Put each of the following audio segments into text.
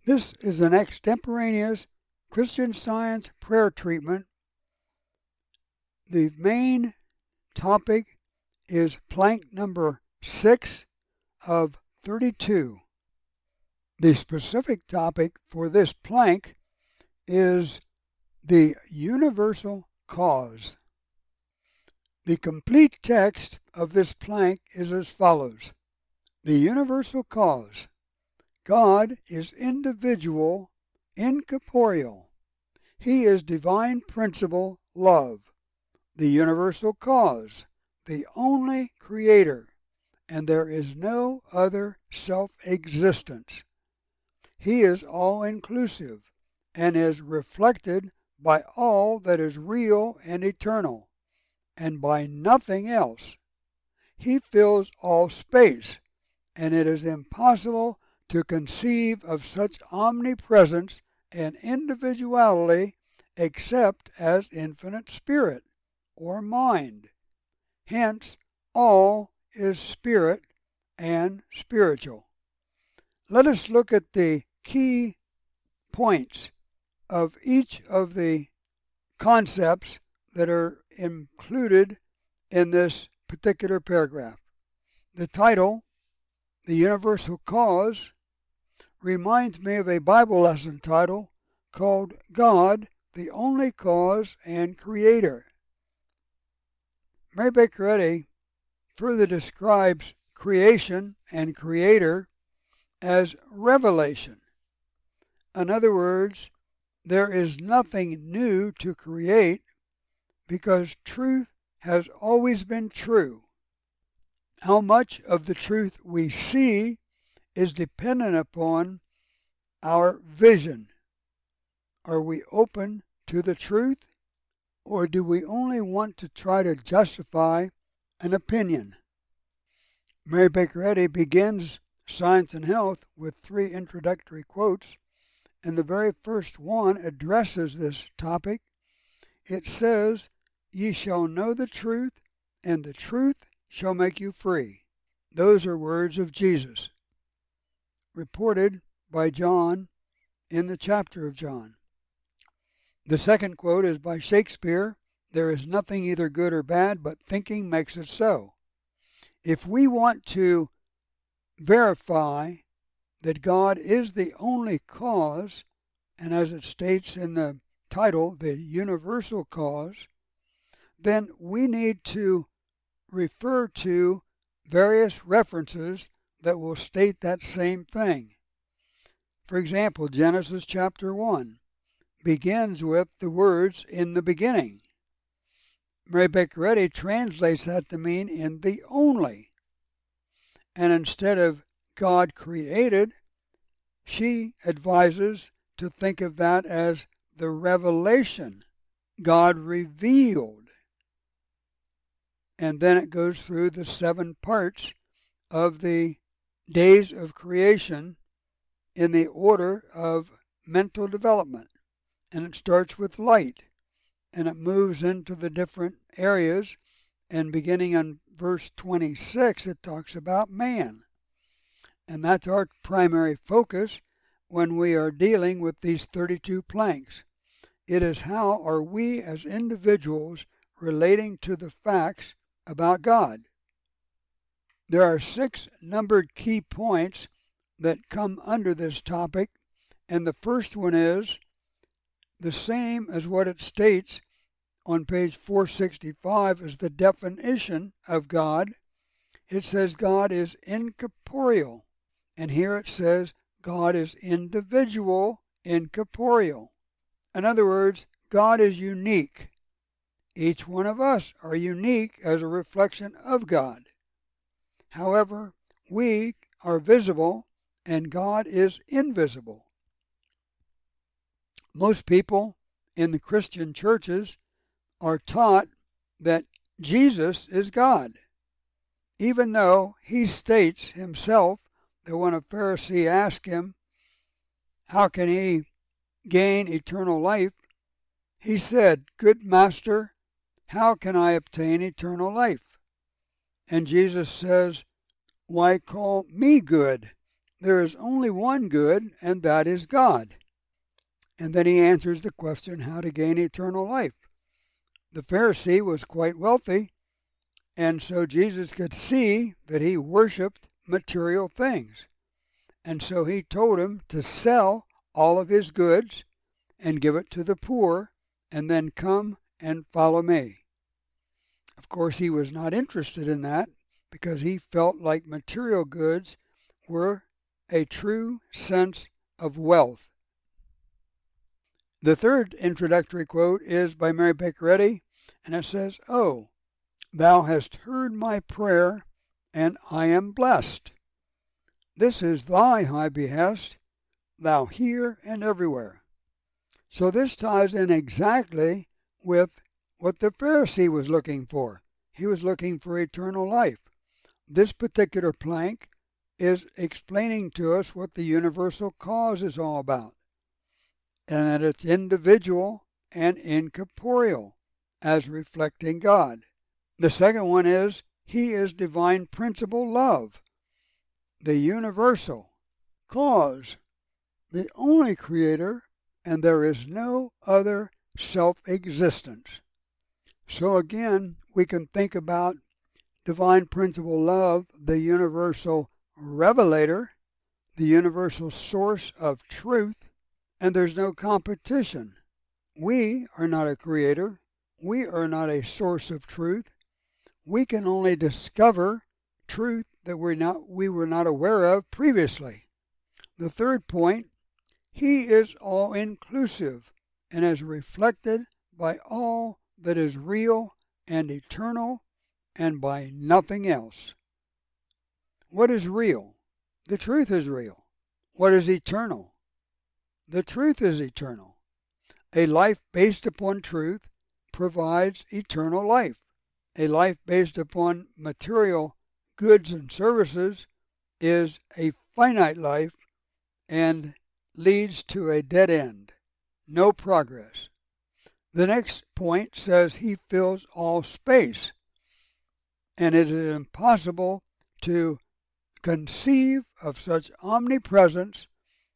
This is an extemporaneous Christian Science prayer treatment. The main topic is plank number 6 of 32. The specific topic for this plank is the universal cause. The complete text of this plank is as follows. The universal cause. God is individual, incorporeal. He is divine principle, love. The universal cause, the only creator, and there is no other self-existence. He is all-inclusive and is reflected by all that is real and eternal, and by nothing else. He fills all space, and it is impossible to conceive of such omnipresence and individuality except as infinite spirit or mind. Hence, all is spirit and spiritual. Let us look at the key points of each of the concepts that are included in this particular paragraph. The title, The Universal Cause, reminds me of a Bible lesson title called God, the Only Cause and Creator. Mary Baker Eddy further describes creation and creator as revelation. In other words, there is nothing new to create because truth has always been true. How much of the truth we see is dependent upon our vision. Are we open to the truth, or do we only want to try to justify an opinion? Mary Baker Eddy begins Science and Health with 3 introductory quotes, and the very first one addresses this topic. It says, "Ye shall know the truth, and the truth shall make you free." Those are words of Jesus, reported by John in the chapter of John. The second quote is by Shakespeare, "There is nothing either good or bad, but thinking makes it so." If we want to verify that God is the only cause, and as it states in the title, the universal cause, then we need to refer to various references that will state that same thing. For example, Genesis chapter 1 begins with the words, "in the beginning." Mary Baker Eddy translates that to mean "in the only." And instead of God created, she advises to think of that as the revelation, God revealed. And then it goes through the 7 parts of the days of creation in the order of mental development. And it starts with light, and it moves into the different areas, and beginning on verse 26, it talks about man. And that's our primary focus when we are dealing with these 32 planks. It is how are we as individuals relating to the facts about God. There are 6 numbered key points that come under this topic, and the first one is the same as what it states on page 465 as the definition of God. It says God is incorporeal, and here it says God is individual, incorporeal. In other words, God is unique. Each one of us are unique as a reflection of God. However, we are visible and God is invisible. Most people in the Christian churches are taught that Jesus is God, even though he states himself that when a Pharisee asked him, how can he gain eternal life? He said, "Good master, how can I obtain eternal life?" And Jesus says, "Why call me good? there is only one good, and that is God. And then he answers the question how to gain eternal life. The Pharisee was quite wealthy, and so Jesus could see that he worshiped material things. And so he told him to sell all of his goods and give it to the poor, and then come and follow me. Of course, he was not interested in that because he felt like material goods were a true sense of wealth. The third introductory quote is by Mary Baker Eddy, and it says, "Oh, thou hast heard my prayer, and I am blessed. This is thy high behest, thou here and everywhere." So this ties in exactly with what the Pharisee was looking for. He was looking for eternal life. This particular plank is explaining to us what the universal cause is all about, and that it's individual and incorporeal, as reflecting God. The second one is, he is divine principle love, the universal cause, the only creator, and there is no other self-existence. So again, we can think about divine principle love, the universal revelator, the universal source of truth, and there's no competition. We are not a creator. We are not a source of truth. We can only discover truth that we were not aware of previously. The third point, he is all-inclusive and is reflected by all that is real and eternal and by nothing else. What is real? The truth is real. What is eternal? The truth is eternal. A life based upon truth provides eternal life. A life based upon material goods and services is a finite life and leads to a dead end, no progress. The next point says he fills all space, and it is impossible to conceive of such omnipresence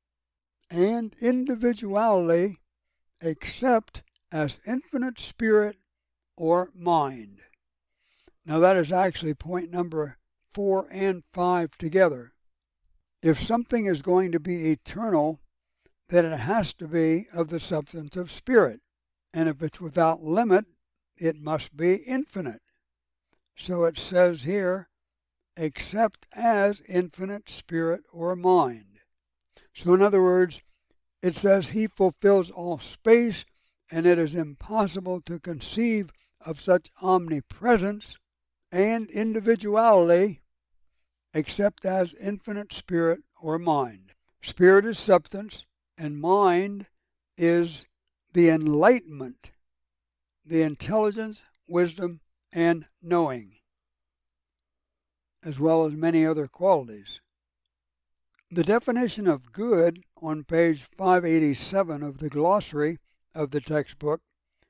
and individuality except as infinite spirit or mind. Now that is actually point number 4 and 5 together. If something is going to be eternal, then it has to be of the substance of spirit. And if it's without limit, it must be infinite. So it says here, except as infinite spirit or mind. So in other words, it says he fulfills all space, and it is impossible to conceive of such omnipresence and individuality except as infinite spirit or mind. Spirit is substance, and mind is the enlightenment, the intelligence, wisdom, and knowing, as well as many other qualities. The definition of good on page 587 of the glossary of the textbook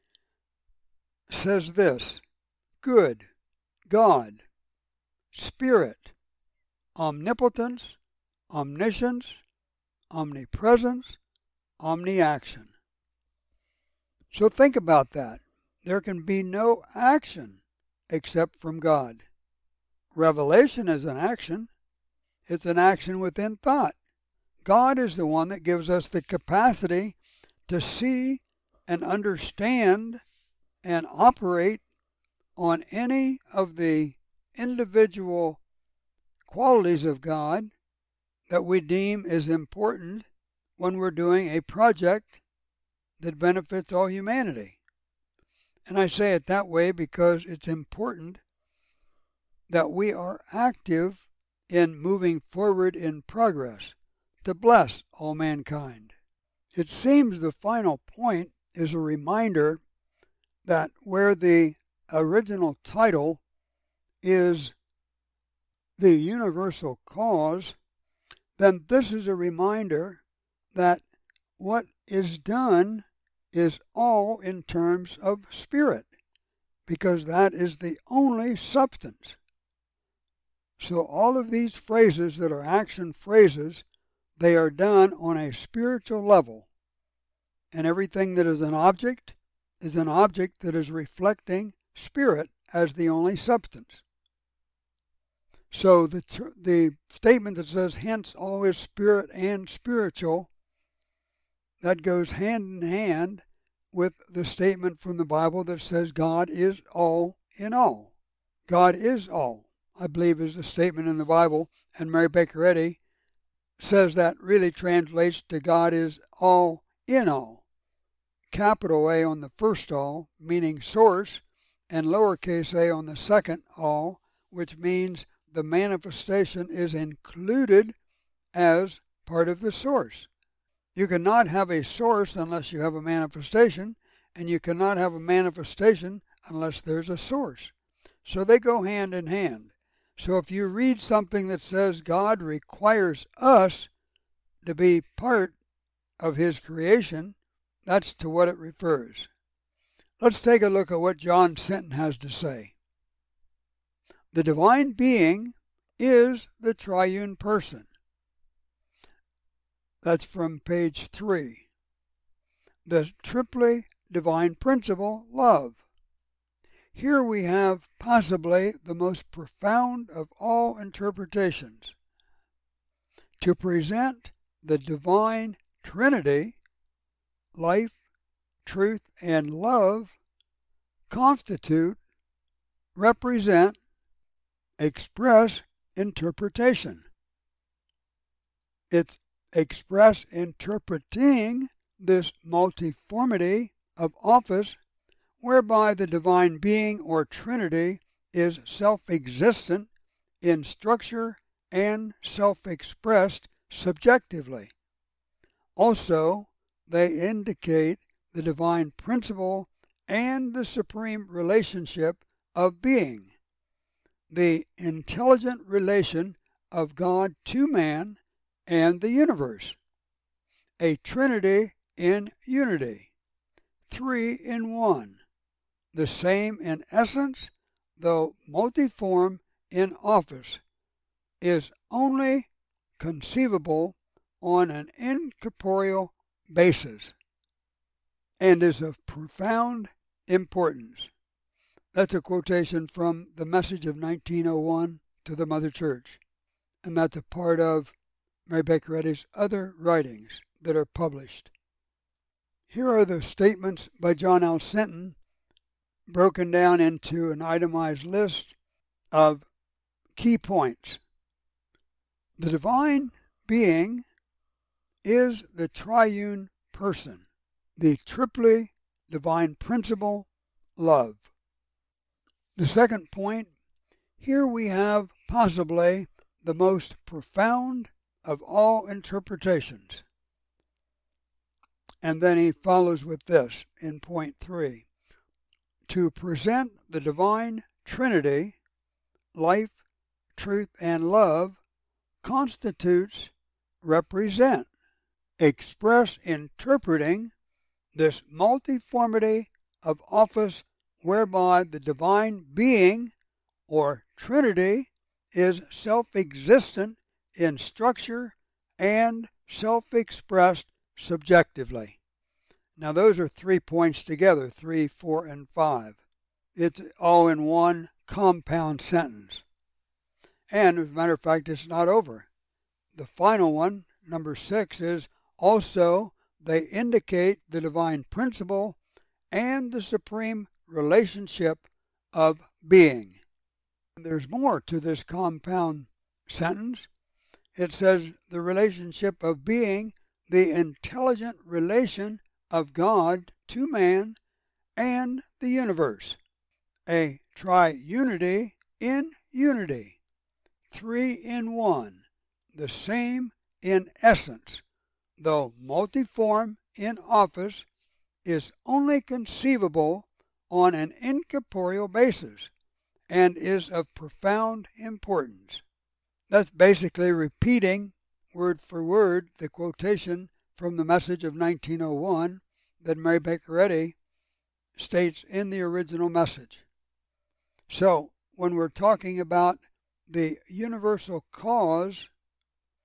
says this: good, God, spirit, omnipotence, omniscience, omnipresence, omniaction. So think about that. There can be no action except from God. Revelation is an action. It's an action within thought. God is the one that gives us the capacity to see and understand and operate on any of the individual qualities of God that we deem is important when we're doing a project that benefits all humanity. And I say it that way because it's important that we are active in moving forward in progress to bless all mankind. It seems the final point is a reminder that where the original title is the universal cause, then this is a reminder that what is done is all in terms of spirit, because that is the only substance. So all of these phrases that are action phrases they are done on a spiritual level, and everything that is an object that is reflecting spirit as the only substance. So the statement that says, hence all is spirit and spiritual, that goes hand in hand with the statement from the Bible that says God is all in all. God is all, I believe, is the statement in the Bible, and Mary Baker Eddy says that really translates to God is all in all. Capital A on the first all, meaning source, and lowercase a on the second all, which means the manifestation is included as part of the source. You cannot have a source unless you have a manifestation, and you cannot have a manifestation unless there's a source. So they go hand in hand. So if you read something that says God requires us to be part of His creation, that's to what it refers. Let's take a look at what John Sinton has to say. The divine being is the triune person. That's from page 3. The triply divine principle, love. Here we have possibly the most profound of all interpretations. To present the divine Trinity, life, truth, and love, constitute, represent, express interpretation. It's express interpreting this multiformity of office whereby the divine being or Trinity is self-existent in structure and self-expressed subjectively. Also, they indicate the divine principle and the supreme relationship of being, the intelligent relation of God to man and the universe, a Trinity in unity, three in one, the same in essence, though multiform in office, is only conceivable on an incorporeal basis, and is of profound importance. That's a quotation from the Message of 1901 to the Mother Church, and that's a part of Mary Baker Eddy's other writings that are published. Here are the statements by John L. Sinton, broken down into an itemized list of key points. The divine being is the triune person, the triply divine principle, love. The second point, here we have possibly the most profound of all interpretations. And then he follows with this in point 3. To present the divine Trinity, life, truth, and love, constitutes, represent, express interpreting this multiformity of office whereby the divine being or Trinity is self-existent in structure and self-expressed subjectively. Now those are 3 points together, 3, 4, and 5. It's all in one compound sentence. And as a matter of fact, it's not over. The final one, number 6, is also they indicate the divine principle and the supreme relationship of being. There's more to this compound sentence. It says the relationship of being, the intelligent relation of God to man and the universe, a triunity in unity, three in one, the same in essence, though multiform in office, is only conceivable on an incorporeal basis and is of profound importance. That's basically repeating word for word the quotation from the Message of 1901 that Mary Baker Eddy states in the original message. So when we're talking about the universal cause,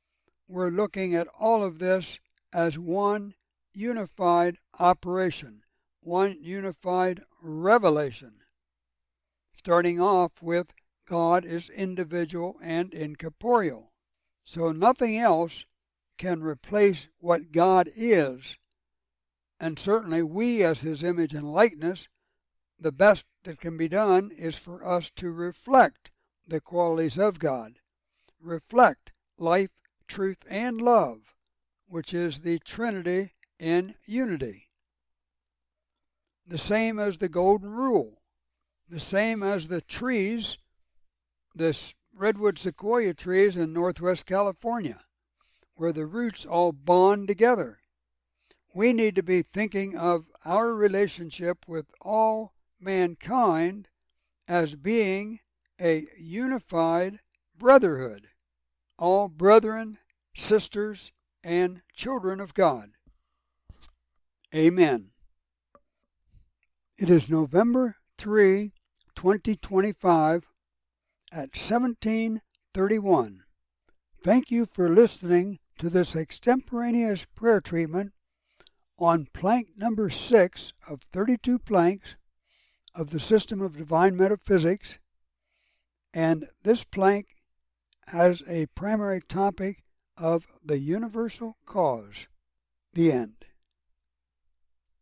we're looking at all of this as one unified operation, one unified revelation, starting off with God is individual and incorporeal. So nothing else can replace what God is. And certainly we, as His image and likeness, the best that can be done is for us to reflect the qualities of God, reflect life, truth, and love, which is the Trinity in unity. The same as the Golden Rule, the same as the trees, the redwood sequoia trees in northwest California, where the roots all bond together. We need to be thinking of our relationship with all mankind as being a unified brotherhood, all brethren, sisters, and children of God. Amen. It is November 3, 2025 at 17:31. Thank you for listening to this extemporaneous prayer treatment on plank number 6 of 32 planks of the System of Divine Metaphysics, and this plank has a primary topic of the universal cause. The end.